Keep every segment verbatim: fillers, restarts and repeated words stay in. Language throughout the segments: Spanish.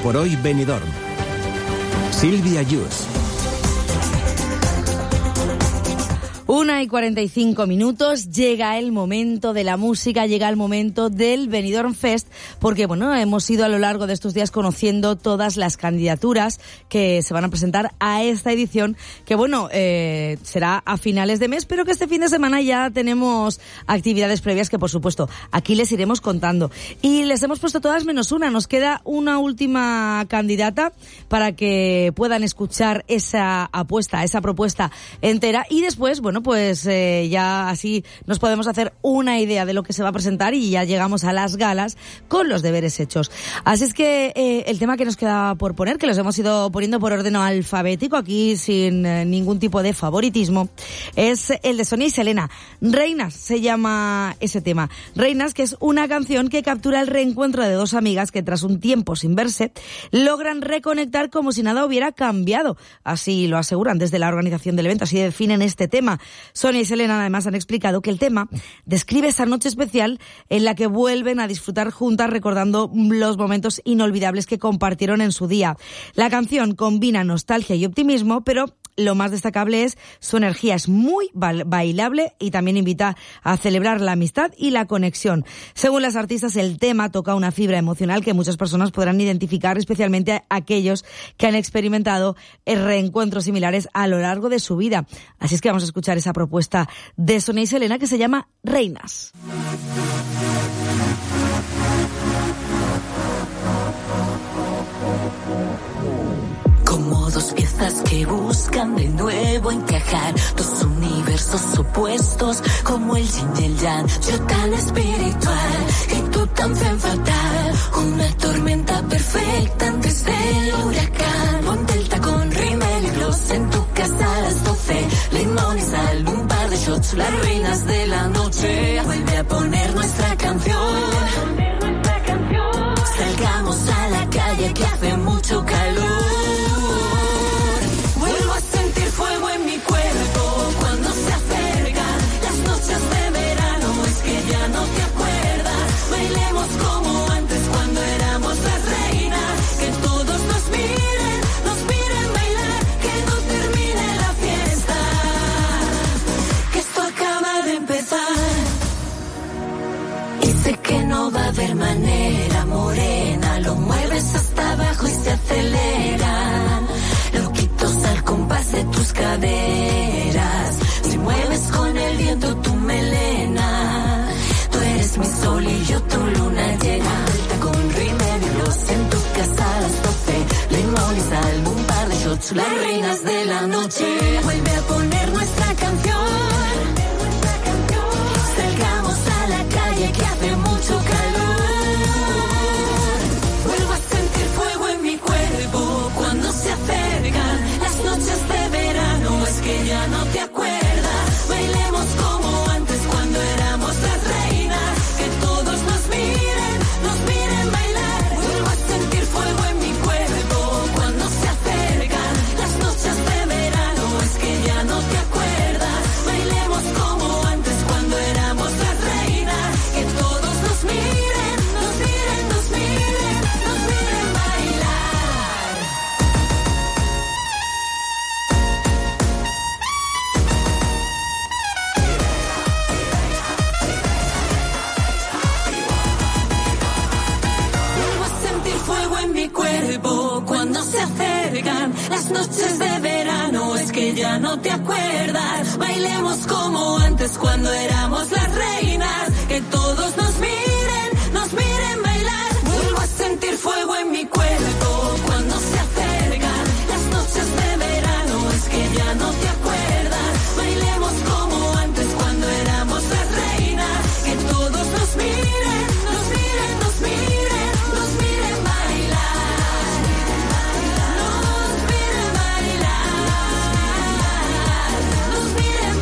por hoy Benidorm. Silvia Yus. Una y cuarenta y cinco minutos, llega el momento de la música, llega el momento del Benidorm Fest, porque bueno, hemos ido a lo largo de estos días conociendo todas las candidaturas que se van a presentar a esta edición, que bueno, eh, será a finales de mes, pero que este fin de semana ya tenemos actividades previas que por supuesto aquí les iremos contando. Y les hemos puesto todas menos una, nos queda una última candidata para que puedan escuchar esa apuesta, esa propuesta entera, y después, bueno, pues eh, ya así nos podemos hacer una idea de lo que se va a presentar y ya llegamos a las galas con los deberes hechos. Así es que eh, el tema que nos queda por poner, que los hemos ido poniendo por orden alfabético, aquí sin eh, ningún tipo de favoritismo, es el de Sonia y Selena. Reinas se llama ese tema. Reinas, que es una canción que captura el reencuentro de dos amigas que tras un tiempo sin verse logran reconectar como si nada hubiera cambiado. Así lo aseguran desde la organización del evento, así definen este tema. Sonia y Selena además han explicado que el tema describe esa noche especial en la que vuelven a disfrutar juntas recordando los momentos inolvidables que compartieron en su día. La canción combina nostalgia y optimismo, pero lo más destacable es su energía, es muy bailable y también invita a celebrar la amistad y la conexión. Según las artistas, el tema toca una fibra emocional que muchas personas podrán identificar, especialmente a aquellos que han experimentado reencuentros similares a lo largo de su vida. Así es que vamos a escuchar esa propuesta de Sonia y Selena que se llama Reinas. Como dos piezas que buscan de nuevo encajar, dos universos opuestos como el yin y el yang. Yo tan espiritual y tú tan femme fatal, una tormenta perfecta antes del huracán. Ponte el tacón, rímel y gloss en tu casa a las doce, limón y sal, un par de shots, las reinas de la noche. Vuelve a poner nuestra canción, salgamos a la calle que hace mucho calor. No va a haber manera, morena, lo mueves hasta abajo y se acelera. Loquitos al compás de tus caderas, si mueves con el viento tu melena. Tú eres mi sol y yo tu luna llena. Alta con rímel y gloss en tu casa a las doce, limón y sal, un par de shots, las reinas de la noche. Vuelve a poner nuestra canción, salgamos a la calle que hace mucho calor. Vuelvo a sentir fuego en mi cuerpo cuando se acercan las noches de verano. Es que ya no te acuerdas, bailemos como antes cuando éramos las reinas. Que todos nos miren, nos miren bailar. Vuelvo a sentir fuego en mi cuerpo cuando se acercan las noches de verano. Es que ya no te acuerdas, bailemos como antes cuando éramos las reinas. Que todos nos miren, nos miren, nos miren, nos miren bailar. Vuelvo a sentir fuego en mi cuerpo cuando se acercan las noches de verano. Es que ya no te acuerdas, bailemos como antes cuando éramos las reinas. Que todos nos miren, nos miren bailar. Vuelvo a sentir fuego en mi cuerpo cuando se acercan las noches de verano. Es que ya no te acuerdas, bailemos como antes cuando éramos las reinas. Que todos nos miren, nos miren, nos miren, nos miren bailar. Nos miren bailar, nos miren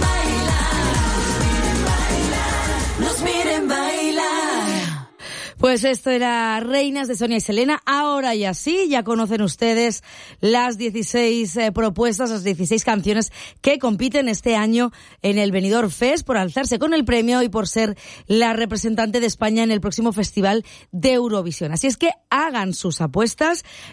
bailar, nos miren bailar. Pues esto era Reinas de Sonia y Selena. Ahora ya sí, ya conocen ustedes las dieciséis eh, propuestas, las dieciséis canciones que compiten este año en el Benidorm Fest por alzarse con el premio y por ser la representante de España en el próximo Festival de Eurovisión. Así es que hagan sus apuestas